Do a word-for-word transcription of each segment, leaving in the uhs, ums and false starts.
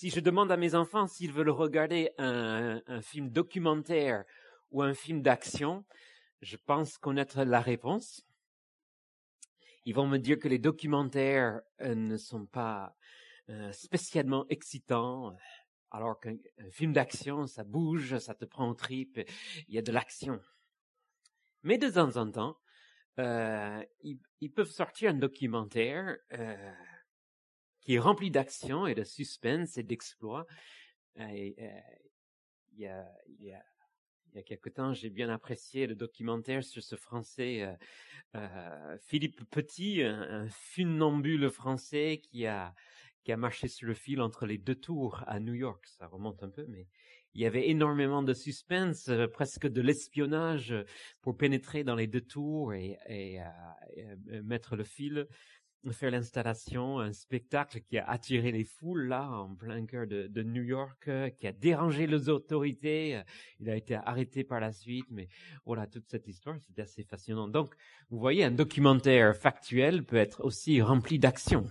Si je demande à mes enfants s'ils veulent regarder un, un film documentaire ou un film d'action, je pense connaître la réponse. Ils vont me dire que les documentaires euh, ne sont pas euh, spécialement excitants, alors qu'un film d'action, ça bouge, ça te prend aux tripes, il y a de l'action. Mais de temps en temps, euh, ils, ils peuvent sortir un documentaire euh, qui est rempli d'action et de suspense et d'exploits. Et, euh, il y a, il y a, il y a quelque temps, j'ai bien apprécié le documentaire sur ce Français, euh, euh, Philippe Petit, un, un funambule français qui a qui a marché sur le fil entre les deux tours à New York. Ça remonte un peu, mais il y avait énormément de suspense, euh, presque de l'espionnage pour pénétrer dans les deux tours et, et, euh, et euh, mettre le fil, faire l'installation, un spectacle qui a attiré les foules là, en plein cœur de, de New York, euh, qui a dérangé les autorités. Il a été arrêté par la suite, mais voilà, toute cette histoire, c'était assez fascinant. Donc, vous voyez, un documentaire factuel peut être aussi rempli d'action.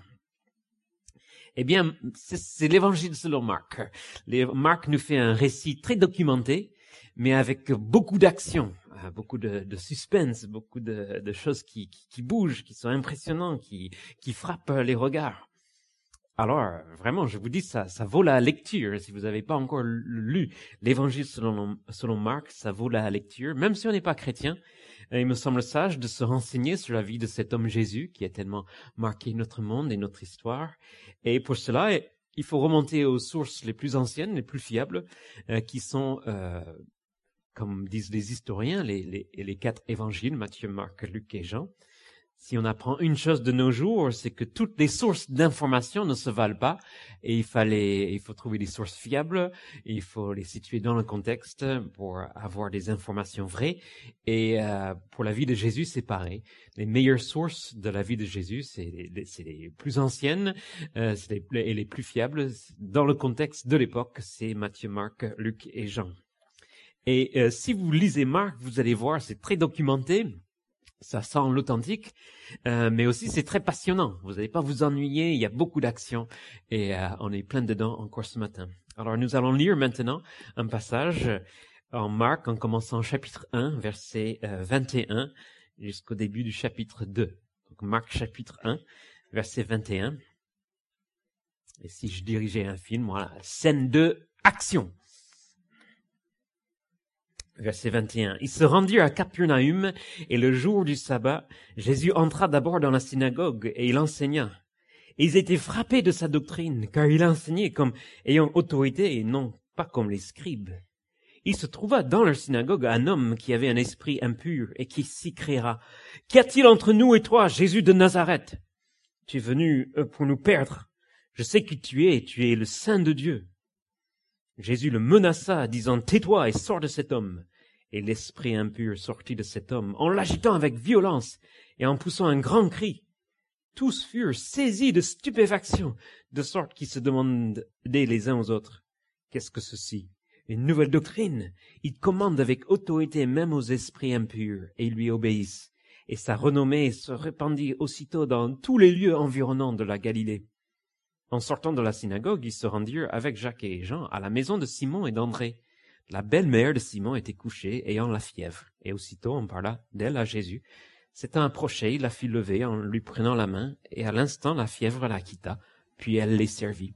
Eh bien, c'est, c'est l'évangile selon Marc. Les, Marc nous fait un récit très documenté, mais avec beaucoup d'action, beaucoup de, de suspense, beaucoup de, de choses qui, qui, qui bougent, qui sont impressionnantes, qui, qui frappent les regards. Alors, vraiment, je vous dis, ça, ça vaut la lecture. Si vous n'avez pas encore lu l'évangile selon, selon Marc, ça vaut la lecture. Même si on n'est pas chrétien, il me semble sage de se renseigner sur la vie de cet homme Jésus qui a tellement marqué notre monde et notre histoire. Et pour cela, il faut remonter aux sources les plus anciennes, les plus fiables, euh, qui sont, euh, comme disent les historiens, les, les, les quatre évangiles, Matthieu, Marc, Luc et Jean. Si on apprend une chose de nos jours, c'est que toutes les sources d'informations ne se valent pas et il fallait, il faut trouver des sources fiables, il faut les situer dans le contexte pour avoir des informations vraies. Et euh, pour la vie de Jésus, c'est pareil. Les meilleures sources de la vie de Jésus, c'est les, c'est les plus anciennes, euh, c'est les, et les plus fiables. Dans le contexte de l'époque, c'est Matthieu, Marc, Luc et Jean. Et euh, si vous lisez Marc, vous allez voir, c'est très documenté. Ça sent l'authentique, euh, mais aussi c'est très passionnant. Vous n'allez pas vous ennuyer, il y a beaucoup d'action et euh, on est plein dedans encore ce matin. Alors nous allons lire maintenant un passage en Marc en commençant chapitre un, verset euh, vingt et un jusqu'au début du chapitre deux. Donc Marc chapitre un, verset vingt et un. Et si je dirigeais un film, voilà, scène deux, action. Verset vingt et un. Ils se rendirent à Capernaum, et le jour du sabbat, Jésus entra d'abord dans la synagogue, et il enseigna. Et ils étaient frappés de sa doctrine, car il enseignait comme ayant autorité, et non pas comme les scribes. Il se trouva dans leur synagogue un homme qui avait un esprit impur, et qui s'écriera, « Qu'y a-t-il entre nous et toi, Jésus de Nazareth? Tu es venu pour nous perdre. Je sais qui tu es, tu es le Saint de Dieu. » Jésus le menaça, disant, « Tais-toi et sors de cet homme. » Et l'esprit impur sortit de cet homme, en l'agitant avec violence et en poussant un grand cri. Tous furent saisis de stupéfaction, de sorte qu'ils se demandaient les uns aux autres, « Qu'est-ce que ceci? Une nouvelle doctrine? Il commande avec autorité même aux esprits impurs, et ils lui obéissent. » Et sa renommée se répandit aussitôt dans tous les lieux environnants de la Galilée. En sortant de la synagogue, ils se rendirent avec Jacques et Jean à la maison de Simon et d'André. La belle-mère de Simon était couchée, ayant la fièvre, et aussitôt on parla d'elle à Jésus. S'étant approché, il la fit lever en lui prenant la main, et à l'instant la fièvre la quitta, puis elle les servit.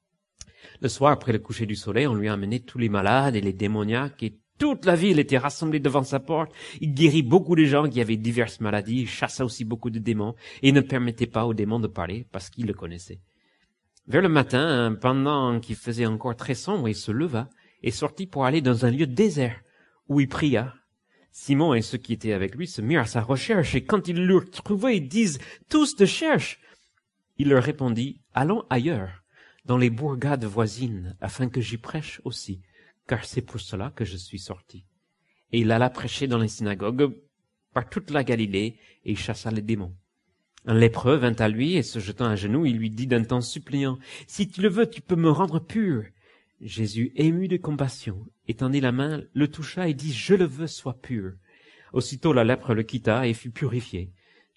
Le soir, après le coucher du soleil, on lui a amené tous les malades et les démoniaques, et toute la ville était rassemblée devant sa porte. Il guérit beaucoup de gens qui avaient diverses maladies, il chassa aussi beaucoup de démons, et il ne permettait pas aux démons de parler, parce qu'il le connaissait. Vers le matin, pendant qu'il faisait encore très sombre, il se leva, et sortit pour aller dans un lieu désert, où il pria. Simon et ceux qui étaient avec lui se mirent à sa recherche, et quand ils l'eurent trouvé, ils disent, « Tous te cherchent !» Il leur répondit, « Allons ailleurs, dans les bourgades voisines, afin que j'y prêche aussi, car c'est pour cela que je suis sorti. » Et il alla prêcher dans les synagogues, par toute la Galilée, et il chassa les démons. Un lépreux vint à lui, et se jetant à genoux, il lui dit d'un ton suppliant, « Si tu le veux, tu peux me rendre pur. » Jésus, ému de compassion, étendit la main, le toucha et dit, « Je le veux, sois pur. » Aussitôt la lèpre le quitta et fut purifié.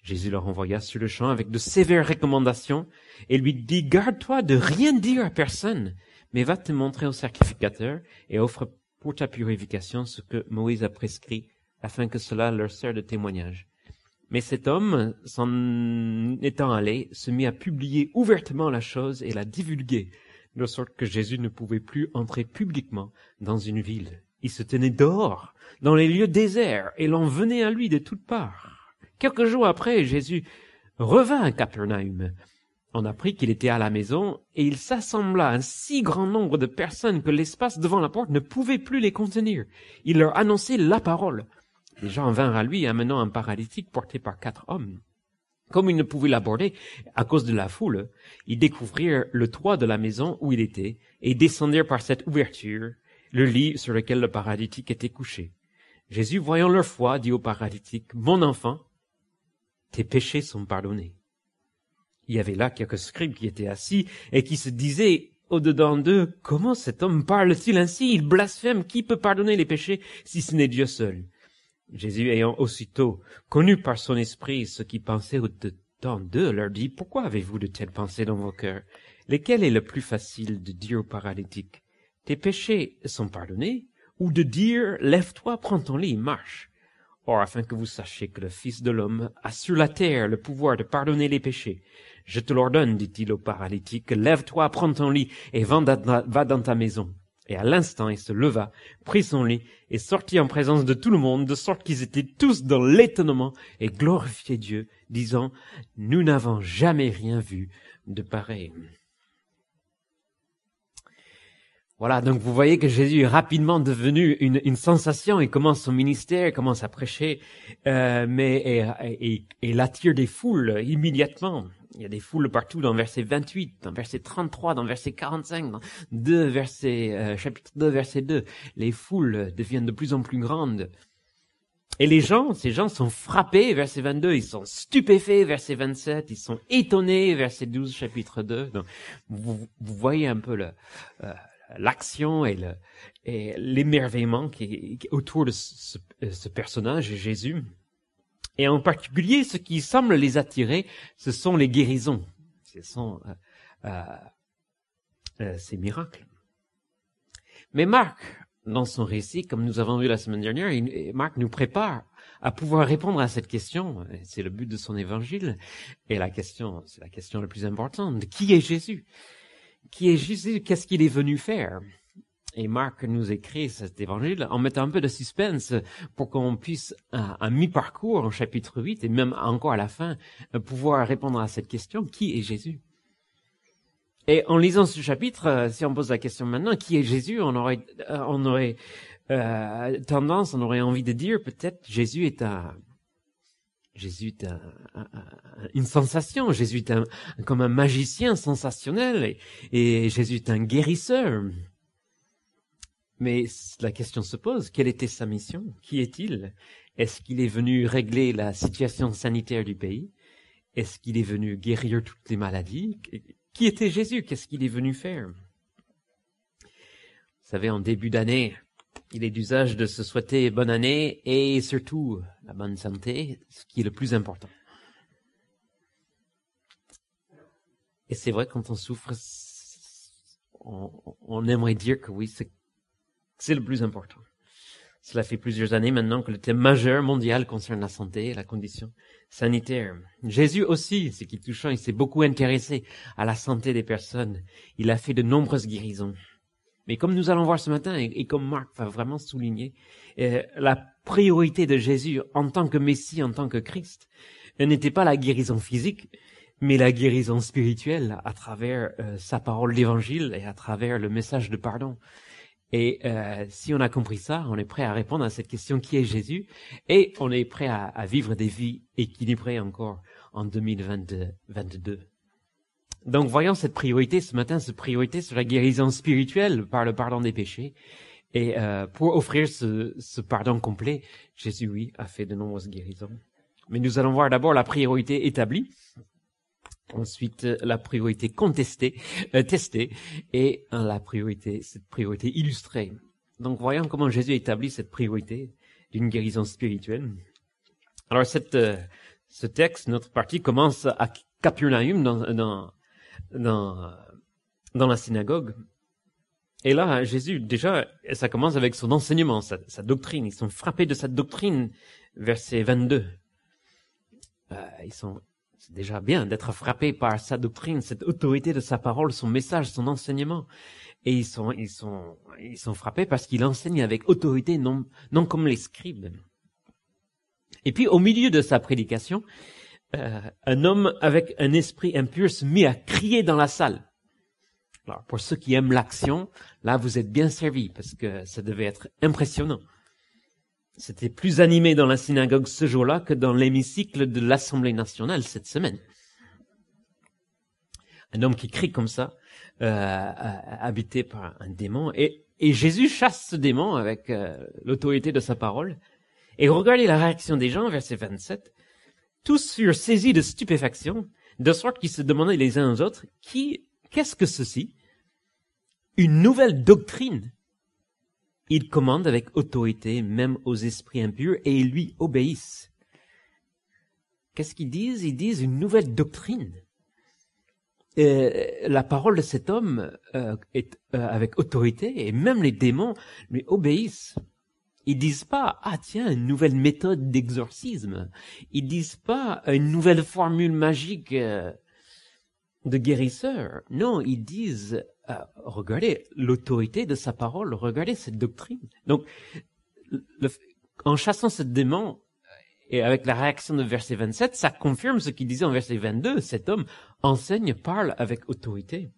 Jésus le renvoya sur le champ avec de sévères recommandations et lui dit, garde-toi de rien dire à personne, mais va te montrer au sacrificateur et offre pour ta purification ce que Moïse a prescrit, afin que cela leur serve de témoignage. Mais cet homme, s'en étant allé, se mit à publier ouvertement la chose et la divulguer, de sorte que Jésus ne pouvait plus entrer publiquement dans une ville. Il se tenait dehors, dans les lieux déserts, et l'on venait à lui de toutes parts. Quelques jours après, Jésus revint à Capernaum. On apprit qu'il était à la maison, et il s'assembla un si grand nombre de personnes que l'espace devant la porte ne pouvait plus les contenir. Il leur annonçait la parole. Les gens vinrent à lui, amenant un paralytique porté par quatre hommes. Comme ils ne pouvaient l'aborder à cause de la foule, ils découvrirent le toit de la maison où il était, et descendirent par cette ouverture le lit sur lequel le paralytique était couché. Jésus, voyant leur foi, dit au paralytique, « Mon enfant, tes péchés sont pardonnés. » Il y avait là quelques scribes qui étaient assis et qui se disaient au-dedans d'eux, « Comment cet homme parle-t-il ainsi? Il blasphème. Qui peut pardonner les péchés si ce n'est Dieu seul ?» Jésus, ayant aussitôt connu par son esprit ce qu'ils pensaient au-dedans d'eux, leur dit, « Pourquoi avez-vous de telles pensées dans vos cœurs? Lequel est le plus facile de dire au paralytique, « Tes péchés sont pardonnés » ou de dire, « Lève-toi, prends ton lit, marche » ? Or, afin que vous sachiez que le Fils de l'homme a sur la terre le pouvoir de pardonner les péchés, je te l'ordonne, dit-il au paralytique, « Lève-toi, prends ton lit et va dans ta maison. » Et à l'instant, il se leva, prit son lit et sortit en présence de tout le monde, de sorte qu'ils étaient tous dans l'étonnement et glorifiaient Dieu, disant, « Nous n'avons jamais rien vu de pareil. » Voilà, donc vous voyez que Jésus est rapidement devenu une, une sensation. Il commence son ministère, il commence à prêcher, euh, mais et, et, et il attire des foules immédiatement. Il y a des foules partout dans verset vingt-huit, dans verset trente-trois, dans verset quarante-cinq, dans deux verset, euh, chapitre deux, verset deux. Les foules deviennent de plus en plus grandes. Et les gens, ces gens sont frappés, verset vingt-deux, ils sont stupéfaits, verset vingt-sept, ils sont étonnés, verset douze, chapitre deux. Donc, vous, vous voyez un peu le... Euh, l'action et, le, et l'émerveillement qui, qui autour de ce, ce personnage, Jésus. Et en particulier, ce qui semble les attirer, ce sont les guérisons. Ce sont euh, euh, euh, ces miracles. Mais Marc, dans son récit, comme nous avons vu la semaine dernière, il, Marc nous prépare à pouvoir répondre à cette question. C'est le but de son évangile. Et la question, c'est la question la plus importante. Qui est Jésus ? Qui est Jésus? Qu'est-ce qu'il est venu faire? Et Marc nous écrit cet évangile en mettant un peu de suspense pour qu'on puisse, à, à mi-parcours, en chapitre huit, et même encore à la fin, pouvoir répondre à cette question, qui est Jésus? Et en lisant ce chapitre, si on pose la question maintenant, qui est Jésus? On aurait, on aurait euh, tendance, on aurait envie de dire, peut-être, Jésus est un... Jésus est un, un, un, une sensation, Jésus est un, comme un magicien sensationnel, et, et Jésus est un guérisseur. Mais la question se pose, quelle était sa mission? Qui est-il? Est-ce qu'il est venu régler la situation sanitaire du pays? Est-ce qu'il est venu guérir toutes les maladies? Qui était Jésus? Qu'est-ce qu'il est venu faire? Vous savez, en début d'année, il est d'usage de se souhaiter bonne année et surtout la bonne santé, ce qui est le plus important. Et c'est vrai, quand on souffre, on, on aimerait dire que oui, c'est, c'est le plus important. Cela fait plusieurs années maintenant que le thème majeur mondial concerne la santé et la condition sanitaire. Jésus aussi, ce qui est touchant, il s'est beaucoup intéressé à la santé des personnes. Il a fait de nombreuses guérisons. Mais comme nous allons voir ce matin, et, et comme Marc va vraiment souligner, euh, la priorité de Jésus en tant que Messie, en tant que Christ, n'était pas la guérison physique, mais la guérison spirituelle à travers euh, sa parole d'évangile et à travers le message de pardon. Et euh, si on a compris ça, on est prêt à répondre à cette question, qui est Jésus? Et on est prêt à, à vivre des vies équilibrées encore en deux mille vingt-deux. Donc, voyons cette priorité ce matin, cette priorité sur la guérison spirituelle par le pardon des péchés. Et euh, pour offrir ce, ce pardon complet, Jésus, oui, a fait de nombreuses guérisons. Mais nous allons voir d'abord la priorité établie, ensuite la priorité contestée, euh, testée, et euh, la priorité, cette priorité illustrée. Donc, voyons comment Jésus établit cette priorité d'une guérison spirituelle. Alors, cette... Euh, ce texte, notre partie, commence à Capernaum, dans, dans, dans, dans la synagogue. Et là, Jésus, déjà, ça commence avec son enseignement, sa, sa doctrine. Ils sont frappés de sa doctrine, verset vingt-deux. Euh, ils sont, c'est déjà bien d'être frappés par sa doctrine, cette autorité de sa parole, son message, son enseignement. Et ils sont, ils sont, ils sont frappés parce qu'il enseigne avec autorité, non, non comme les scribes. Et puis, au milieu de sa prédication, euh, un homme avec un esprit impur se mit à crier dans la salle. Alors, pour ceux qui aiment l'action, là, vous êtes bien servis parce que ça devait être impressionnant. C'était plus animé dans la synagogue ce jour-là que dans l'hémicycle de l'Assemblée nationale cette semaine. Un homme qui crie comme ça, euh, habité par un démon. Et, et Jésus chasse ce démon avec euh, l'autorité de sa parole. Et regardez la réaction des gens, verset vingt-sept. Tous furent saisis de stupéfaction, de sorte qu'ils se demandaient les uns aux autres, qui, qu'est-ce que ceci? Une nouvelle doctrine. Il commande avec autorité même aux esprits impurs et ils lui obéissent. Qu'est-ce qu'ils disent? Ils disent une nouvelle doctrine. Euh, la parole de cet homme euh, est euh, avec autorité et même les démons lui obéissent. Ils disent pas, ah tiens, une nouvelle méthode d'exorcisme. Ils disent pas une nouvelle formule magique euh, de guérisseur. Non, ils disent, euh, regardez l'autorité de sa parole, regardez cette doctrine. Donc, le, en chassant ce démon, et avec la réaction de verset vingt-sept, ça confirme ce qu'il disait en verset vingt-deux. Cet homme enseigne, parle avec autorité.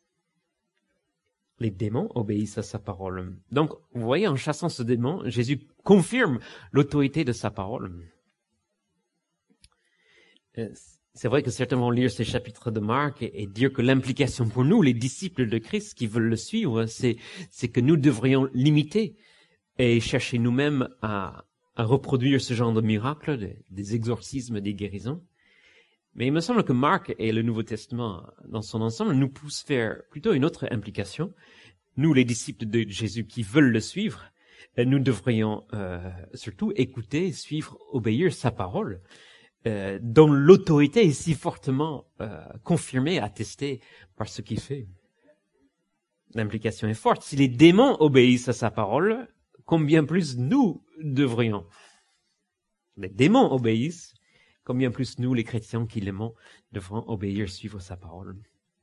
Les démons obéissent à sa parole. Donc, vous voyez, en chassant ce démon, Jésus confirme l'autorité de sa parole. C'est vrai que certains vont lire ces chapitres de Marc et, et dire que l'implication pour nous, les disciples de Christ qui veulent le suivre, c'est, c'est que nous devrions l'imiter et chercher nous-mêmes à, à reproduire ce genre de miracles, des, des exorcismes, des guérisons. Mais il me semble que Marc et le Nouveau Testament, dans son ensemble, nous poussent faire plutôt une autre implication. Nous, les disciples de Jésus qui veulent le suivre, nous devrions euh, surtout écouter, suivre, obéir sa parole, euh, dont l'autorité est si fortement euh, confirmée, attestée par ce qu'il fait. L'implication est forte. Si les démons obéissent à sa parole, combien plus nous devrions? Les démons obéissent, combien plus nous, les chrétiens qui l'aimons, devrons obéir, suivre sa parole.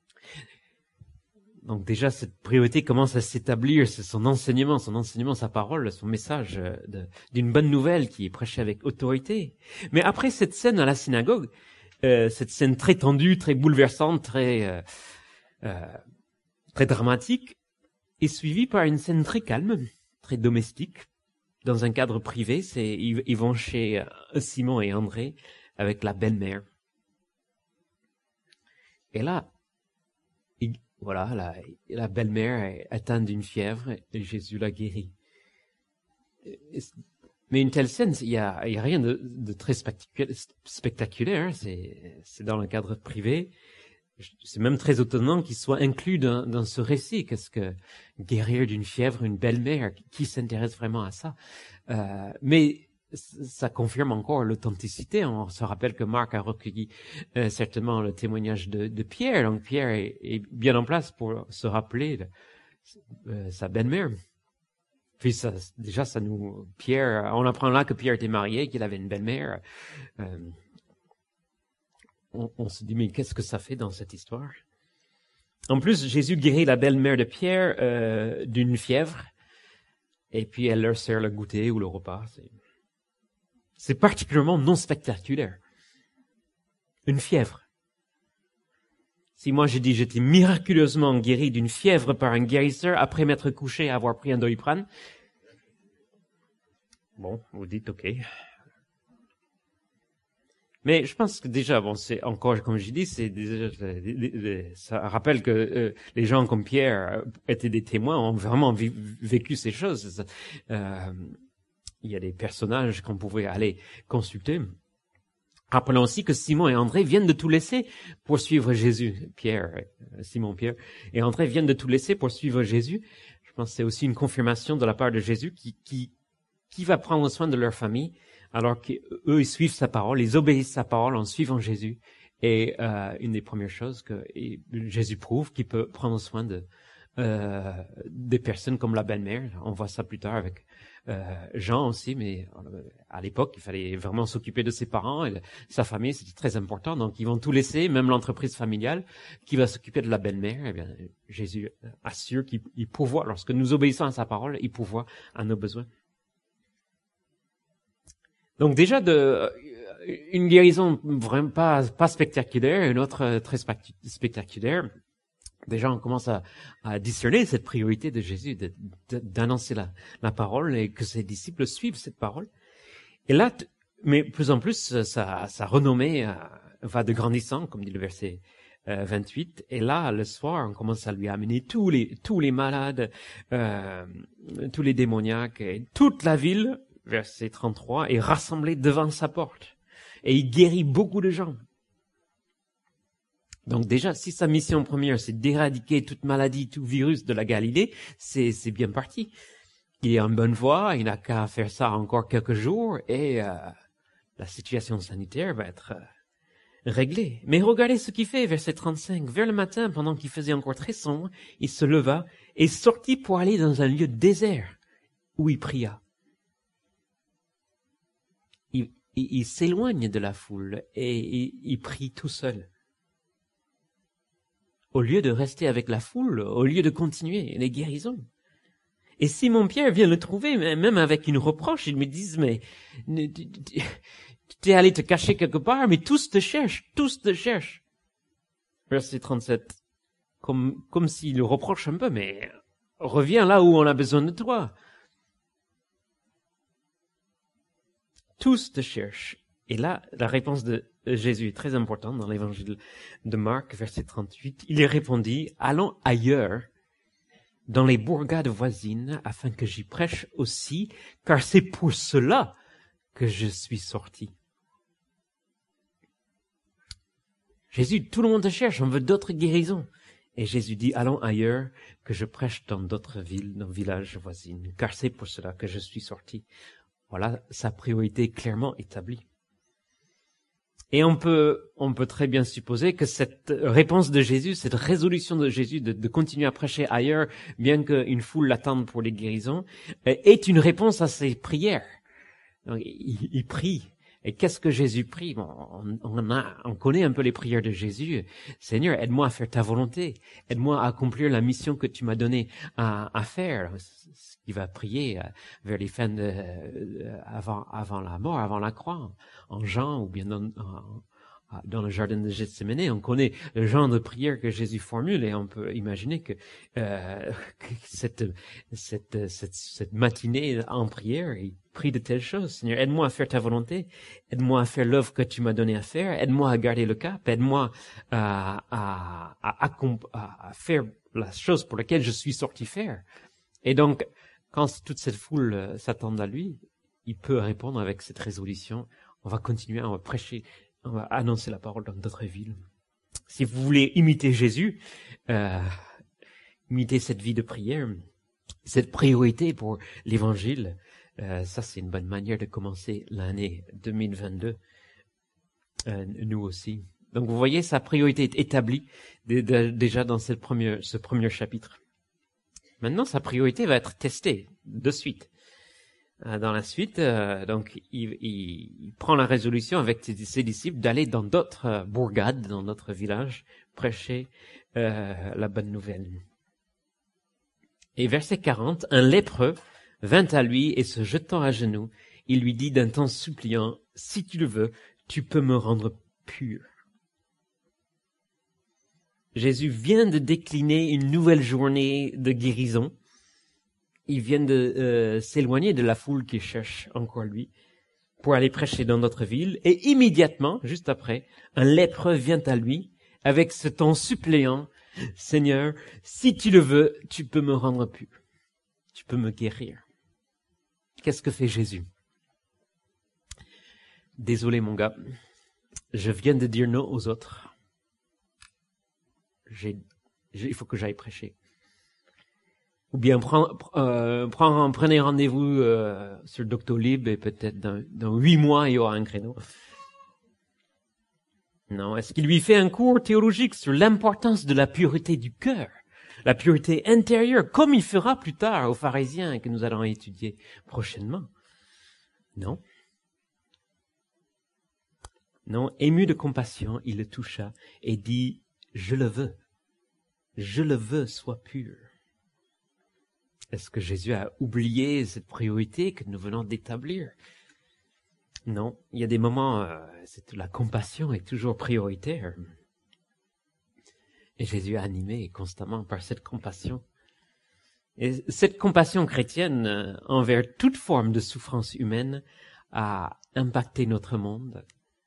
Donc déjà, cette priorité commence à s'établir, c'est son enseignement, son enseignement, sa parole, son message de, d'une bonne nouvelle qui est prêchée avec autorité. Mais après cette scène à la synagogue, euh, cette scène très tendue, très bouleversante, très, euh, euh, très dramatique, est suivie par une scène très calme, très domestique, dans un cadre privé. C'est, ils, ils vont chez Simon et André avec la belle-mère. Et là, il, voilà, la, la belle-mère est atteinte d'une fièvre et Jésus la guérit. Mais une telle scène, il y a, il y a rien de, de très spectaculaire. spectaculaire hein, c'est, c'est dans le cadre privé. C'est même très étonnant qu'il soit inclus dans, dans ce récit. Qu'est-ce que guérir d'une fièvre, une belle-mère, qui s'intéresse vraiment à ça? Euh, mais ça confirme encore l'authenticité. On se rappelle que Marc a recueilli euh, certainement le témoignage de, de Pierre. Donc Pierre est, est bien en place pour se rappeler de, euh, sa belle-mère. Puis ça, déjà, ça nous, Pierre, on apprend là que Pierre était marié, qu'il avait une belle-mère. Euh, on, on se dit, mais qu'est-ce que ça fait dans cette histoire? En plus, Jésus guérit la belle-mère de Pierre euh, d'une fièvre, et puis elle leur sert le goûter ou le repas. C'est, c'est particulièrement non spectaculaire. Une fièvre. Si moi je dis j'étais miraculeusement guéri d'une fièvre par un guérisseur après m'être couché et avoir pris un Doliprane, bon, vous dites ok. Mais je pense que déjà, bon, c'est encore, comme j'ai dit, c'est déjà, ça rappelle que euh, les gens comme Pierre étaient des témoins, ont vraiment vi- vécu ces choses. Euh, il y a des personnages qu'on pouvait aller consulter. Rappelons aussi que Simon et André viennent de tout laisser pour suivre Jésus. Pierre, Simon, Pierre et André viennent de tout laisser pour suivre Jésus. Je pense que c'est aussi une confirmation de la part de Jésus qui, qui, qui va prendre soin de leur famille alors qu'eux, ils suivent sa parole, ils obéissent sa parole en suivant Jésus. Et euh, une des premières choses que et Jésus prouve qu'il peut prendre soin de euh, des personnes comme la belle-mère. On voit ça plus tard avec euh, Jean aussi, mais à l'époque, il fallait vraiment s'occuper de ses parents et de sa famille, c'était très important. Donc, ils vont tout laisser, même l'entreprise familiale qui va s'occuper de la belle-mère. Eh bien, Jésus assure qu'il il pourvoit. Lorsque nous obéissons à sa parole, il pourvoit à nos besoins. Donc déjà de une guérison vraiment pas pas spectaculaire, une autre très spectaculaire. Déjà, on commence à, à discerner cette priorité de Jésus, de, de, d'annoncer la, la parole et que ses disciples suivent cette parole. Et là, mais plus en plus, sa, sa renommée euh, va de grandissant, comme dit le verset euh, vingt-huit. Et là, le soir, on commence à lui amener tous les tous les malades, euh, tous les démoniaques, et toute la ville, verset trente-trois, est rassemblée devant sa porte. Et il guérit beaucoup de gens. Donc déjà, si sa mission première, c'est d'éradiquer toute maladie, tout virus de la Galilée, c'est, c'est bien parti. Il est en bonne voie, il n'a qu'à faire ça encore quelques jours et euh, la situation sanitaire va être euh, réglée. Mais regardez ce qu'il fait, verset trente-cinq. Vers le matin, pendant qu'il faisait encore très sombre, il se leva et sortit pour aller dans un lieu désert où il pria. Il, il, il s'éloigne de la foule et il, il prie tout seul. Au lieu de rester avec la foule, au lieu de continuer les guérisons. Et Simon-Pierre vient le trouver, même avec une reproche, ils me disent, mais tu es allé te cacher quelque part, mais tous te cherchent, tous te cherchent. Verset trente-sept, comme, comme s'il le reproche un peu, mais reviens là où on a besoin de toi. Tous te cherchent. Et là, la réponse de Jésus est très importante dans l'évangile de Marc, verset trente-huit. Il répondit, allons ailleurs, dans les bourgades voisines, afin que j'y prêche aussi, car c'est pour cela que je suis sorti. Jésus, tout le monde te cherche, on veut d'autres guérisons. Et Jésus dit, allons ailleurs, que je prêche dans d'autres villes, dans villages voisines, car c'est pour cela que je suis sorti. Voilà sa priorité clairement établie. Et on peut, on peut très bien supposer que cette réponse de Jésus, cette résolution de Jésus de, de continuer à prêcher ailleurs, bien qu'une foule l'attende pour les guérisons, est une réponse à ses prières. Donc, il, il prie. Et qu'est-ce que Jésus prie? Bon, on, on, a, on connaît un peu les prières de Jésus. Seigneur, aide-moi à faire ta volonté. Aide-moi à accomplir la mission que tu m'as donnée à, à faire. Ce qu'il va prier vers les fins de, avant, avant la mort, avant la croix, en Jean ou bien dans, en, dans le jardin de Gethsémani. On connaît le genre de prière que Jésus formule et on peut imaginer que, euh, que cette, cette, cette, cette matinée en prière, il prie de telles choses. Seigneur, aide-moi à faire ta volonté, aide-moi à faire l'œuvre que tu m'as donné à faire, aide-moi à garder le cap, aide-moi à, à, à, à, à faire la chose pour laquelle je suis sorti faire. Et donc, quand toute cette foule euh, s'attend à lui, il peut répondre avec cette résolution. On va continuer, on va prêcher, on va annoncer la parole dans d'autres villes. Si vous voulez imiter Jésus, euh, imiter cette vie de prière, cette priorité pour l'évangile, euh, ça c'est une bonne manière de commencer l'année deux mille vingt-deux, euh, nous aussi. Donc vous voyez, sa priorité est établie de, de, déjà dans cette première, ce premier chapitre. Maintenant, sa priorité va être testée de suite. Dans la suite, euh, donc, il, il, il prend la résolution avec ses, ses disciples d'aller dans d'autres euh, bourgades, dans d'autres villages, prêcher euh, la bonne nouvelle. Et verset quarante, un lépreux vint à lui et se jetant à genoux, il lui dit d'un ton suppliant, « Si tu le veux, tu peux me rendre pur. » Jésus vient de décliner une nouvelle journée de guérison. Il vient de euh, s'éloigner de la foule qui cherche encore lui pour aller prêcher dans notre ville. Et immédiatement, juste après, un lépreux vient à lui avec ce ton suppléant. « Seigneur, si tu le veux, tu peux me rendre pur. Tu peux me guérir. » Qu'est-ce que fait Jésus? « Désolé mon gars, je viens de dire non aux autres. J'ai, j'ai, il faut que j'aille prêcher. » Ou bien prend, euh, prend, prenez rendez-vous euh, sur Doctolib et peut-être dans, dans huit mois, il y aura un créneau. Non, est-ce qu'il lui fait un cours théologique sur l'importance de la pureté du cœur, la pureté intérieure, comme il fera plus tard aux pharisiens que nous allons étudier prochainement? Non. Non, ému de compassion, il le toucha et dit, je le veux, je le veux, sois pur. Est-ce que Jésus a oublié cette priorité que nous venons d'établir? Non, il y a des moments, euh, c'est, la compassion est toujours prioritaire. Et Jésus est animé constamment par cette compassion. Et cette compassion chrétienne euh, envers toute forme de souffrance humaine a impacté notre monde.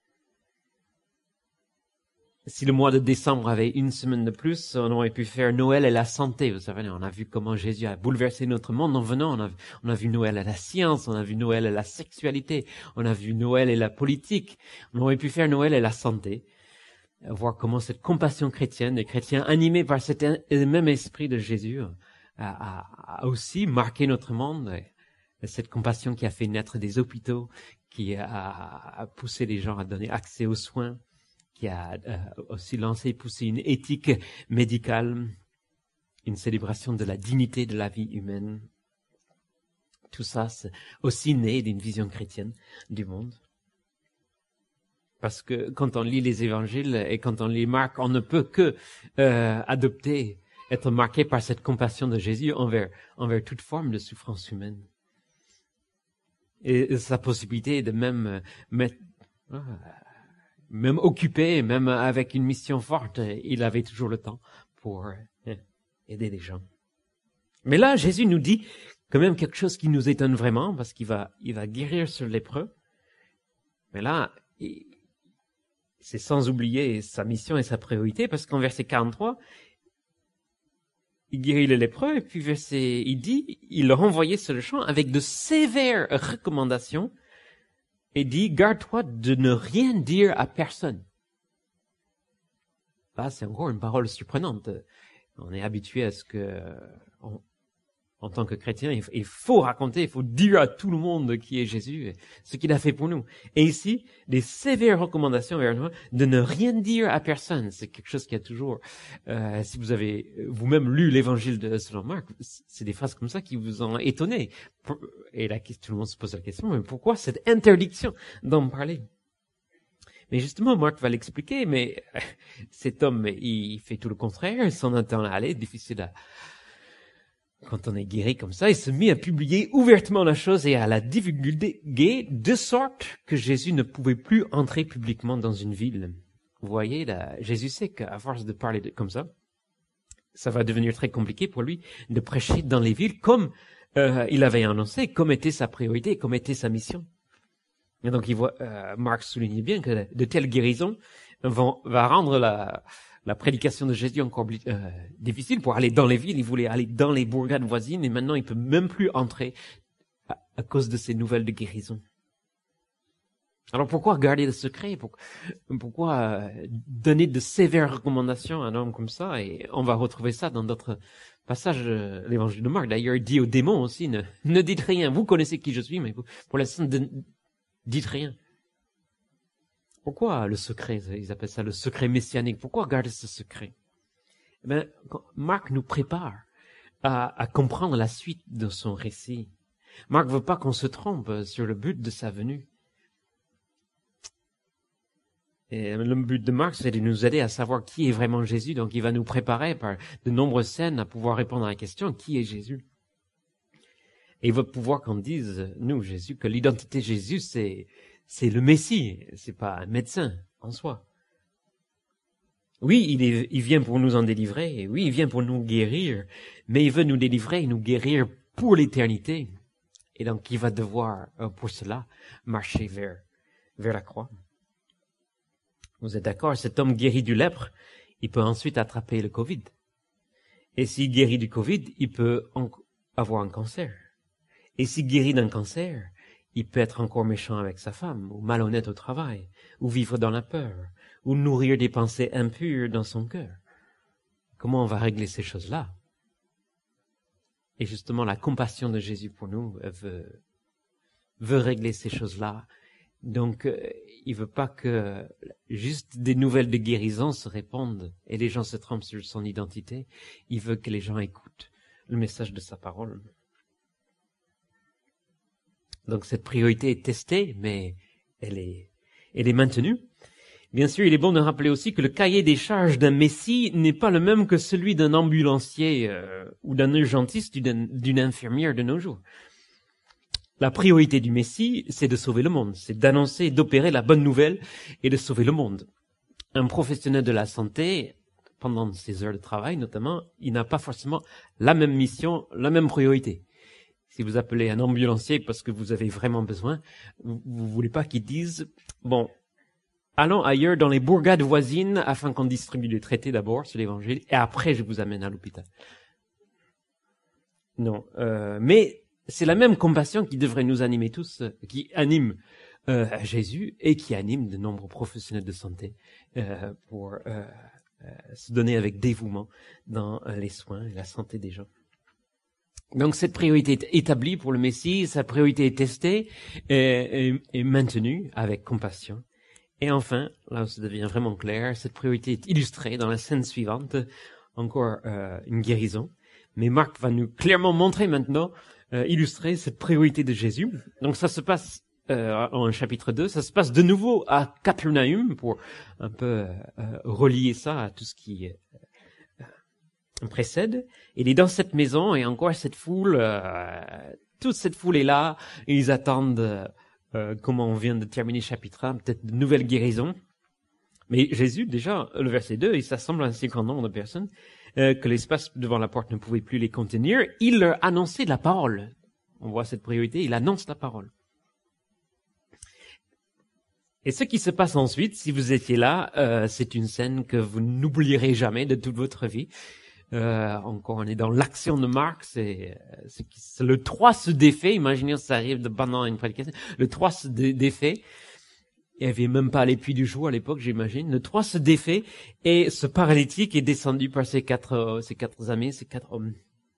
Si le mois de décembre avait une semaine de plus, on aurait pu faire Noël et la santé. Vous savez, on a vu comment Jésus a bouleversé notre monde en venant. On a, on a vu Noël et la science, on a vu Noël et la sexualité, on a vu Noël et la politique. On aurait pu faire Noël et la santé. Voir comment cette compassion chrétienne, les chrétiens animés par cet même esprit de Jésus, a, a, a aussi marqué notre monde. Et cette compassion qui a fait naître des hôpitaux, qui a, a poussé les gens à donner accès aux soins, qui a euh, aussi lancé et poussé une éthique médicale, une célébration de la dignité de la vie humaine. Tout ça, c'est aussi né d'une vision chrétienne du monde. Parce que quand on lit les évangiles et quand on lit Marc, on ne peut que euh, adopter, être marqué par cette compassion de Jésus envers, envers toute forme de souffrance humaine. Et sa possibilité de même mettre... Euh, Même occupé, même avec une mission forte, il avait toujours le temps pour aider les gens. Mais là, Jésus nous dit quand même quelque chose qui nous étonne vraiment, parce qu'il va, il va guérir ce lépreux. Mais là, c'est sans oublier sa mission et sa priorité, parce qu'en verset quarante-trois, il guérit le lépreux, et puis verset, il dit, il le renvoyait sur le champ avec de sévères recommandations, et dit, garde-toi de ne rien dire à personne. Là, c'est encore une parole surprenante. On est habitué à ce que, on, en tant que chrétien, il faut raconter, il faut dire à tout le monde qui est Jésus, ce qu'il a fait pour nous. Et ici, des sévères recommandations vers nous, de ne rien dire à personne. C'est quelque chose qui a toujours, euh, si vous avez vous-même lu l'évangile de selon Marc, c'est des phrases comme ça qui vous ont étonné. Et là, tout le monde se pose la question, mais pourquoi cette interdiction d'en parler? Mais justement, Marc va l'expliquer, mais cet homme, il fait tout le contraire, il s'en entend aller, difficile à... Quand on est guéri comme ça, il se mit à publier ouvertement la chose et à la divulguer de sorte que Jésus ne pouvait plus entrer publiquement dans une ville. Vous voyez, là, Jésus sait qu'à force de parler de, comme ça, ça va devenir très compliqué pour lui de prêcher dans les villes comme euh, il avait annoncé, comme était sa priorité, comme était sa mission. Et donc, il voit, euh, Marc souligne bien que de telles guérisons vont va rendre la la prédication de Jésus encore euh, difficile pour aller dans les villes. Il voulait aller dans les bourgades voisines et maintenant il peut même plus entrer à, à cause de ces nouvelles de guérison. Alors pourquoi garder le secret? Pourquoi, pourquoi euh, donner de sévères recommandations à un homme comme ça? Et on va retrouver ça dans d'autres passages de l'évangile de Marc. D'ailleurs, il dit aux démons aussi, ne, ne dites rien. Vous connaissez qui je suis, mais vous, pour l'instant, ne dites rien. Pourquoi le secret? Ils appellent ça le secret messianique. Pourquoi garder ce secret? Eh bien, Marc nous prépare à, à comprendre la suite de son récit. Marc veut pas qu'on se trompe sur le but de sa venue. Et le but de Marc, c'est de nous aider à savoir qui est vraiment Jésus. Donc, il va nous préparer par de nombreuses scènes à pouvoir répondre à la question, qui est Jésus? Et il va pouvoir qu'on dise, nous, Jésus, que l'identité de Jésus, c'est c'est le Messie, c'est pas un médecin en soi. Oui, il, est, il vient pour nous en délivrer, et oui, il vient pour nous guérir, mais il veut nous délivrer et nous guérir pour l'éternité. Et donc, il va devoir, pour cela, marcher vers, vers la croix. Vous êtes d'accord? Cet homme guéri du lèpre, il peut ensuite attraper le Covid. Et s'il guérit du Covid, il peut en, avoir un cancer. Et s'il guérit d'un cancer, il peut être encore méchant avec sa femme, ou malhonnête au travail, ou vivre dans la peur, ou nourrir des pensées impures dans son cœur. Comment on va régler ces choses-là? Et justement, la compassion de Jésus pour nous veut, veut régler ces choses-là. Donc, euh, il veut pas que juste des nouvelles de guérison se répandent et les gens se trompent sur son identité. Il veut que les gens écoutent le message de sa parole. Donc, cette priorité est testée, mais elle est, elle est maintenue. Bien sûr, il est bon de rappeler aussi que le cahier des charges d'un Messie n'est pas le même que celui d'un ambulancier euh, ou d'un urgentiste ou d'une, d'une infirmière de nos jours. La priorité du Messie, c'est de sauver le monde, c'est d'annoncer, d'opérer la bonne nouvelle et de sauver le monde. Un professionnel de la santé, pendant ses heures de travail notamment, il n'a pas forcément la même mission, la même priorité. Si vous appelez un ambulancier parce que vous avez vraiment besoin, vous, vous voulez pas qu'il dise « Bon, allons ailleurs dans les bourgades voisines afin qu'on distribue les traités d'abord sur l'évangile et après je vous amène à l'hôpital. » Non, euh, mais c'est la même compassion qui devrait nous animer tous, qui anime euh, Jésus et qui anime de nombreux professionnels de santé euh, pour euh, euh, se donner avec dévouement dans euh, les soins et la santé des gens. Donc cette priorité est établie pour le Messie, sa priorité est testée et, et, et maintenue avec compassion. Et enfin, là où ça devient vraiment clair, cette priorité est illustrée dans la scène suivante, encore euh, une guérison. Mais Marc va nous clairement montrer maintenant, euh, illustrer cette priorité de Jésus. Donc ça se passe euh, en chapitre deux, ça se passe de nouveau à Capernaum pour un peu euh, relier ça à tout ce qui euh, précède. Il est dans cette maison et encore cette foule, euh, toute cette foule est là, et ils attendent, euh, comme on vient de terminer chapitre un, peut-être de nouvelles guérisons. Mais Jésus, déjà, le verset deux, il s'assemble à un si grand nombre de personnes euh, que l'espace devant la porte ne pouvait plus les contenir. Il leur annonçait la parole. On voit cette priorité, il annonce la parole. Et ce qui se passe ensuite, si vous étiez là, euh, c'est une scène que vous n'oublierez jamais de toute votre vie. Euh, encore, on est dans l'action de Marc, c'est, c'est, c'est le trois se défait. Imaginez si ça arrive de, pendant une prédication. Le trois se dé, défait. Il n'y avait même pas les puits du jour à l'époque, j'imagine. Le trois se défait et ce paralytique est descendu par ses quatre, euh, ses quatre amis, ses quatre hommes.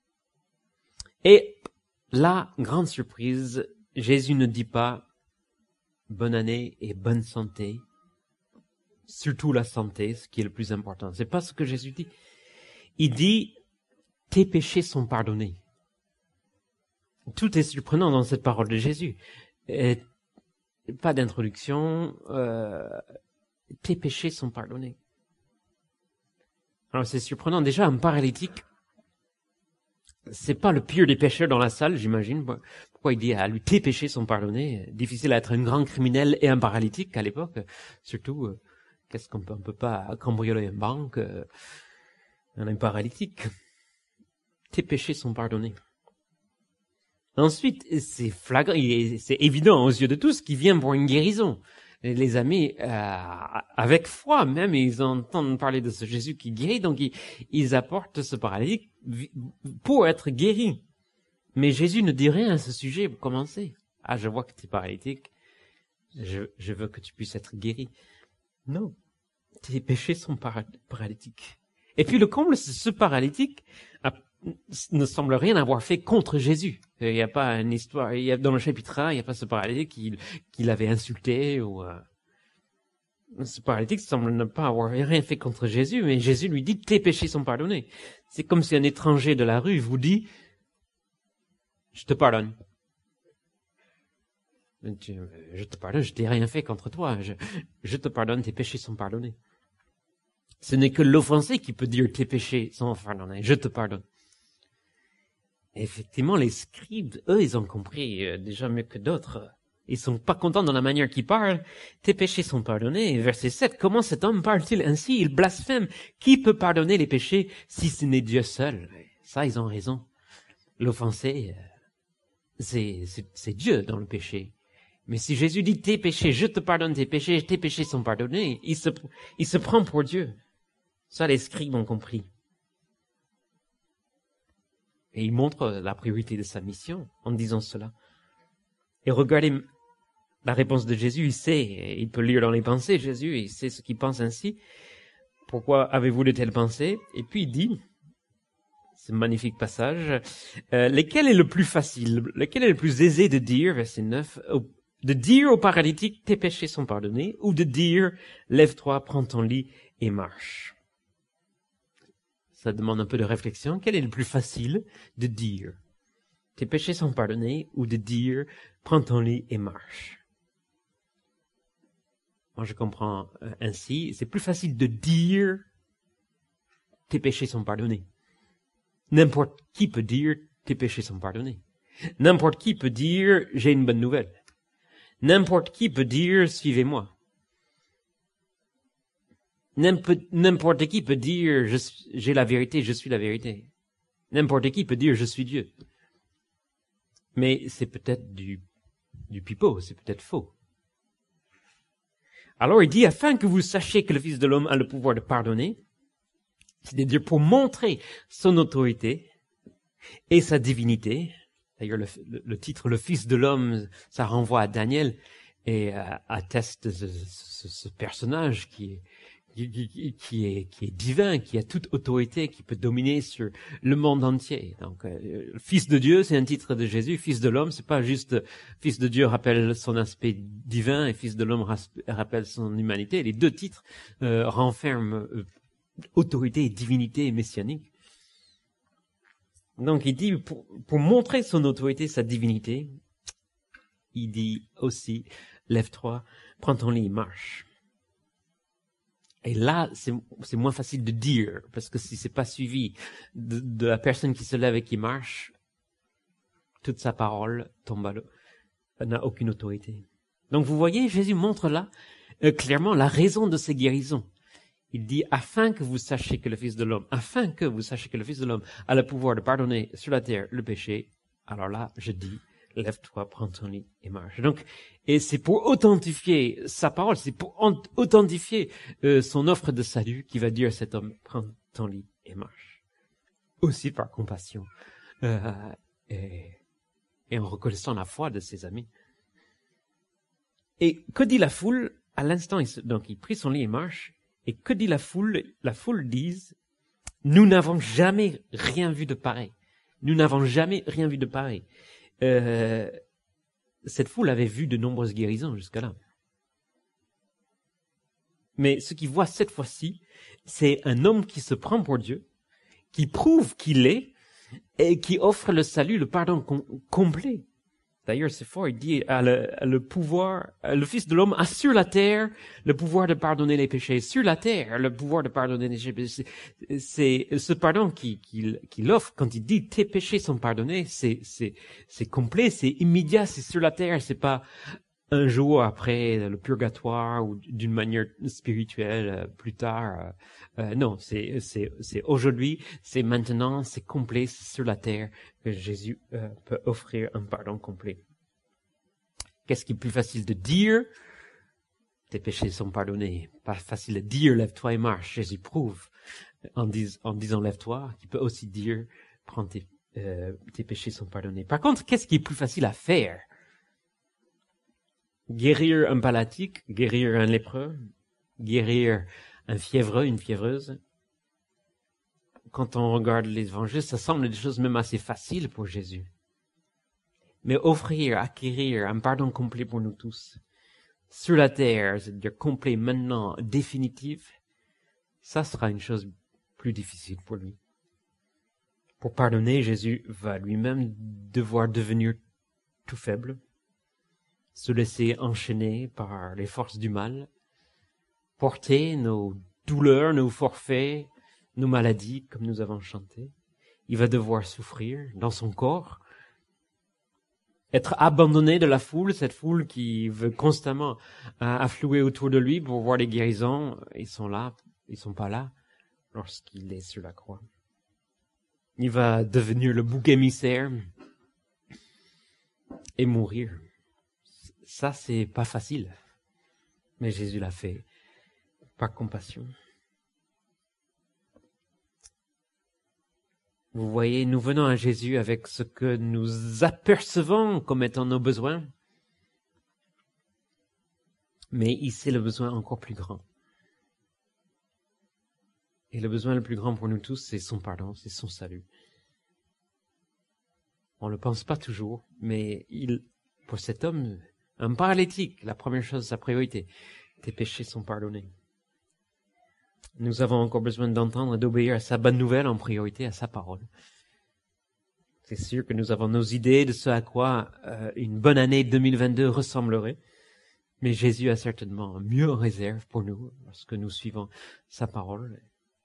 Et là, grande surprise, Jésus ne dit pas bonne année et bonne santé, surtout la santé, ce qui est le plus important. C'est pas ce que Jésus dit. Il dit tes péchés sont pardonnés. Tout est surprenant dans cette parole de Jésus. Et pas d'introduction, euh, tes péchés sont pardonnés. Alors c'est surprenant, déjà un paralytique, c'est pas le pire des pécheurs dans la salle, j'imagine. Pourquoi il dit à lui tes péchés sont pardonnés? Difficile à être un grand criminel et un paralytique à l'époque, surtout euh, qu'est-ce qu'on peut, on peut pas cambrioler une banque, euh, un paralytique. Tes péchés sont pardonnés. Ensuite, c'est flagrant, c'est évident aux yeux de tous qu'il vient pour une guérison. Les amis, euh, avec foi même, ils entendent parler de ce Jésus qui guérit, donc ils, ils apportent ce paralytique pour être guéri. Mais Jésus ne dit rien à ce sujet pour commencer. Ah, je vois que tu es paralytique, je, je veux que tu puisses être guéri. Non, tes péchés sont para- paralytiques. Et puis le comble, c'est ce paralytique a, ne semble rien avoir fait contre Jésus. Il n'y a pas une histoire, il y a, dans le chapitre un, il n'y a pas ce paralytique qu'il, qu'il avait insulté ou, euh, ce paralytique semble ne pas avoir rien fait contre Jésus, mais Jésus lui dit, tes péchés sont pardonnés. C'est comme si un étranger de la rue vous dit, je te pardonne. Je te pardonne, je t'ai rien fait contre toi. Je, je te pardonne, tes péchés sont pardonnés. Ce n'est que l'offensé qui peut dire tes péchés sont pardonnés. Je te pardonne. Et effectivement, les scribes, eux, ils ont compris euh, déjà mieux que d'autres. Ils sont pas contents de la manière qu'ils parlent. Tes péchés sont pardonnés. Et verset sept, comment cet homme parle-t-il ainsi? Il blasphème. Qui peut pardonner les péchés si ce n'est Dieu seul? Ça, ils ont raison. L'offensé, euh, c'est, c'est, c'est Dieu dans le péché. Mais si Jésus dit tes péchés, je te pardonne tes péchés, tes péchés sont pardonnés, il se, il se prend pour Dieu. Ça, les scribes ont compris. Et il montre la priorité de sa mission en disant cela. Et regardez la réponse de Jésus, il sait, il peut lire dans les pensées, Jésus, il sait ce qu'il pense ainsi. Pourquoi avez-vous de telles pensées? Et puis il dit, ce magnifique passage. Euh, lequel est le plus facile, lequel est le plus aisé de dire, verset neuf, au, de dire au paralytique, tes péchés sont pardonnés, ou de dire, lève-toi, prends ton lit et marche. Ça demande un peu de réflexion. Quel est le plus facile de dire, tes péchés sont pardonnés, ou de dire, prends ton lit et marche. Moi, je comprends ainsi, c'est plus facile de dire, tes péchés sont pardonnés. N'importe qui peut dire, tes péchés sont pardonnés. N'importe qui peut dire, j'ai une bonne nouvelle. N'importe qui peut dire, suivez-moi. N'importe qui peut dire, je, j'ai la vérité, je suis la vérité. N'importe qui peut dire, je suis Dieu. Mais c'est peut-être du, du pipeau, c'est peut-être faux. Alors il dit, afin que vous sachiez que le Fils de l'homme a le pouvoir de pardonner, c'est-à-dire pour montrer son autorité et sa divinité. D'ailleurs, le, le, le titre, le Fils de l'homme, ça renvoie à Daniel et euh, atteste ce, ce, ce personnage qui est, qui, qui, est, qui est divin, qui a toute autorité, qui peut dominer sur le monde entier. Donc, euh, Fils de Dieu, c'est un titre de Jésus. Fils de l'homme, c'est pas juste Fils de Dieu rappelle son aspect divin et Fils de l'homme rappelle son humanité. Les deux titres euh, renferment euh, autorité, divinité et messianique. Donc il dit, pour, pour montrer son autorité, sa divinité, il dit aussi, lève-toi, prends ton lit et marche. Et là, c'est, c'est moins facile de dire, parce que si c'est pas suivi de, de la personne qui se lève et qui marche, toute sa parole tombe à l'eau, n'a aucune autorité. Donc vous voyez, Jésus montre là euh, clairement la raison de ces guérisons. Il dit, afin que vous sachiez que le Fils de l'homme, afin que vous sachiez que le Fils de l'homme a le pouvoir de pardonner sur la terre le péché, alors là, je dis, lève-toi, prends ton lit et marche. Donc, et c'est pour authentifier sa parole, c'est pour authentifier euh, son offre de salut qui va dire à cet homme, prends ton lit et marche. Aussi par compassion euh, et, et en reconnaissant la foi de ses amis. Et que dit la foule? À l'instant, il se, donc il prit son lit et marche. Et que dit la foule? La foule dit, nous n'avons jamais rien vu de pareil. Nous n'avons jamais rien vu de pareil. Euh, cette foule avait vu de nombreuses guérisons jusqu'à là. Mais ce qu'ils voient cette fois-ci, c'est un homme qui se prend pour Dieu, qui prouve qu'il est, et qui offre le salut, le pardon com- complet. D'ailleurs, c'est fort, il dit, à le, à le pouvoir, à le Fils de l'homme a sur la terre le pouvoir de pardonner les péchés. Sur la terre, le pouvoir de pardonner les péchés. C'est, c'est ce pardon qu'il, qu'il, qu'il offre quand il dit tes péchés sont pardonnés, c'est, c'est, c'est complet, c'est immédiat, c'est sur la terre, c'est pas un jour après le purgatoire ou d'une manière spirituelle euh, plus tard. Euh, euh, non, c'est, c'est, c'est aujourd'hui, c'est maintenant, c'est complet, c'est sur la terre que Jésus euh, peut offrir un pardon complet. Qu'est-ce qui est plus facile de dire? Tes péchés sont pardonnés. Pas facile de dire, lève-toi et marche. Jésus prouve en, dis, en disant lève-toi, qu'il peut aussi dire, prends tes, euh, tes péchés sont pardonnés. Par contre, qu'est-ce qui est plus facile à faire? Guérir un paralytique, guérir un lépreux, guérir un fiévreux, une fiévreuse. Quand on regarde les évangiles, ça semble des choses même assez faciles pour Jésus. Mais offrir, acquérir un pardon complet pour nous tous, sur la terre, c'est-à-dire complet maintenant, définitif, ça sera une chose plus difficile pour lui. Pour pardonner, Jésus va lui-même devoir devenir tout faible, se laisser enchaîner par les forces du mal, porter nos douleurs, nos forfaits, nos maladies, comme nous avons chanté. Il va devoir souffrir dans son corps, être abandonné de la foule, cette foule qui veut constamment euh, affluer autour de lui pour voir les guérisons. Ils sont là, ils sont pas là lorsqu'il est sur la croix. Il va devenir le bouc émissaire et mourir. Ça, c'est pas facile. Mais Jésus l'a fait par compassion. Vous voyez, nous venons à Jésus avec ce que nous apercevons comme étant nos besoins. Mais il sait le besoin encore plus grand. Et le besoin le plus grand pour nous tous, c'est son pardon, c'est son salut. On ne le pense pas toujours, mais il, pour cet homme, un paralytique, la première chose, sa priorité, tes péchés sont pardonnés. Nous avons encore besoin d'entendre et d'obéir à sa bonne nouvelle en priorité, à sa parole. C'est sûr que nous avons nos idées de ce à quoi euh, une bonne année deux mille vingt-deux ressemblerait, mais Jésus a certainement mieux en réserve pour nous lorsque nous suivons sa parole.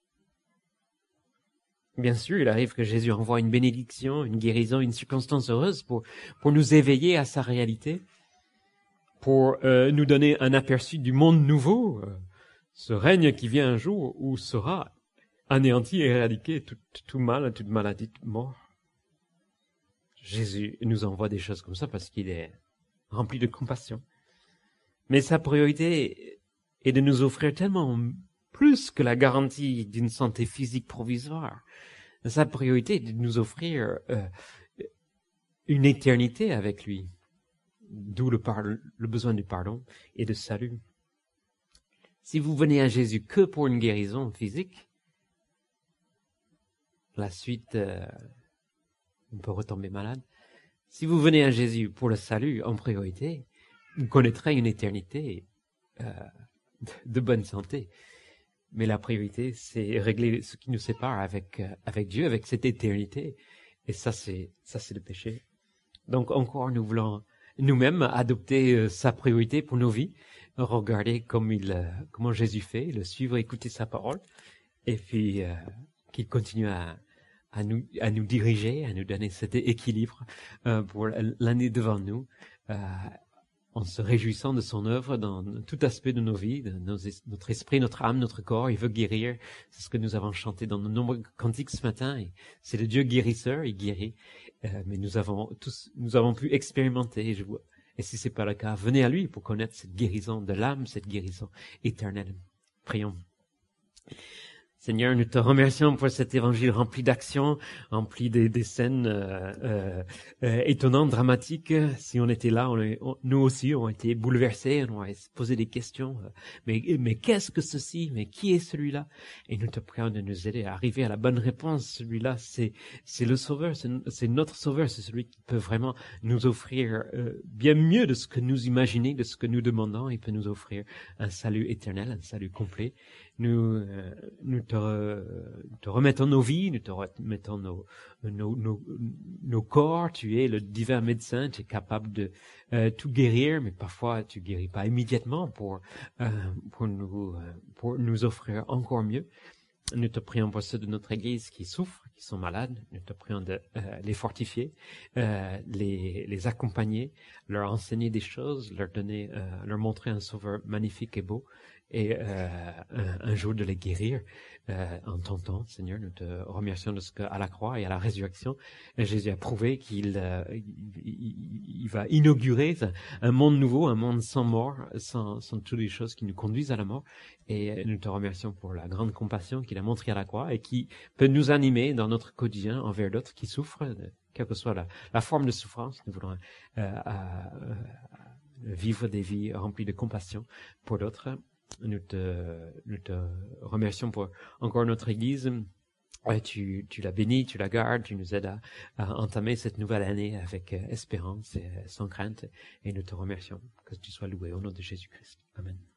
Bien sûr, il arrive que Jésus envoie une bénédiction, une guérison, une circonstance heureuse pour, pour nous éveiller à sa réalité, pour euh, nous donner un aperçu du monde nouveau, euh, ce règne qui vient un jour où sera anéanti et éradiqué tout, tout mal, toute maladie, toute mort. Jésus nous envoie des choses comme ça parce qu'il est rempli de compassion. Mais sa priorité est de nous offrir tellement plus que la garantie d'une santé physique provisoire. Sa priorité est de nous offrir euh, une éternité avec lui, d'où le, par- le besoin du pardon et de salut. Si vous venez à Jésus que pour une guérison physique, la suite, euh, on peut retomber malade. Si vous venez à Jésus pour le salut en priorité, vous connaîtrez une éternité euh, de bonne santé. Mais la priorité, c'est régler ce qui nous sépare avec euh, avec Dieu, avec cette éternité. Et ça, c'est ça, c'est le péché. Donc encore, nous voulons nous-mêmes adopter euh, sa priorité pour nos vies, regarder comme il, euh, comment Jésus fait, le suivre, écouter sa parole, et puis euh, qu'il continue à à nous à nous diriger, à nous donner cet équilibre euh, pour l'année devant nous. Euh, en se réjouissant de son œuvre dans tout aspect de nos vies, de nos, notre esprit, notre âme, notre corps. Il veut guérir. C'est ce que nous avons chanté dans de nombreux cantiques ce matin. Et c'est le Dieu guérisseur, il guérit. Euh, mais nous avons tous, nous avons pu expérimenter. Et, je vois, et si c'est pas le cas, venez à lui pour connaître cette guérison de l'âme, cette guérison éternelle. Prions. Seigneur, nous te remercions pour cet évangile rempli d'action, rempli des, des scènes euh, euh, euh, étonnantes, dramatiques. Si on était là, on, on, nous aussi, on a été bouleversés, on a posé des questions. Mais, mais qu'est-ce que ceci? Mais qui est celui-là? Et nous te prions de nous aider à arriver à la bonne réponse. Celui-là, c'est, c'est le Sauveur, c'est, c'est notre Sauveur, c'est celui qui peut vraiment nous offrir euh, bien mieux de ce que nous imaginons, de ce que nous demandons. Il peut nous offrir un salut éternel, un salut complet. Nous, euh, nous te, euh, te remettons nos vies, nous te remettons nos, nos, nos, nos corps. Tu es le divin médecin, tu es capable de euh, tout guérir, mais parfois tu guéris pas immédiatement pour, euh, pour, nous, euh, pour nous offrir encore mieux. Nous te prions pour ceux de notre Église qui souffrent, qui sont malades. Nous te prions de euh, les fortifier, euh, les, les accompagner, leur enseigner des choses, leur donner, euh, leur montrer un Sauveur magnifique et beau. Et euh, un, un jour de les guérir euh, en ton temps, Seigneur. Nous te remercions de ce qu'à la croix et à la résurrection, Jésus a prouvé qu'il euh, il, il, il va inaugurer un monde nouveau, un monde sans mort, sans, sans toutes les choses qui nous conduisent à la mort. Et nous te remercions pour la grande compassion qu'il a montrée à la croix et qui peut nous animer dans notre quotidien envers d'autres qui souffrent, quelle que soit la, la forme de souffrance. Nous voulons euh, euh, vivre des vies remplies de compassion pour d'autres. Nous te, nous te remercions pour encore notre Église. Tu, tu la bénis, tu la gardes, tu nous aides à, à entamer cette nouvelle année avec espérance et sans crainte. Et nous te remercions que tu sois loué au nom de Jésus-Christ. Amen.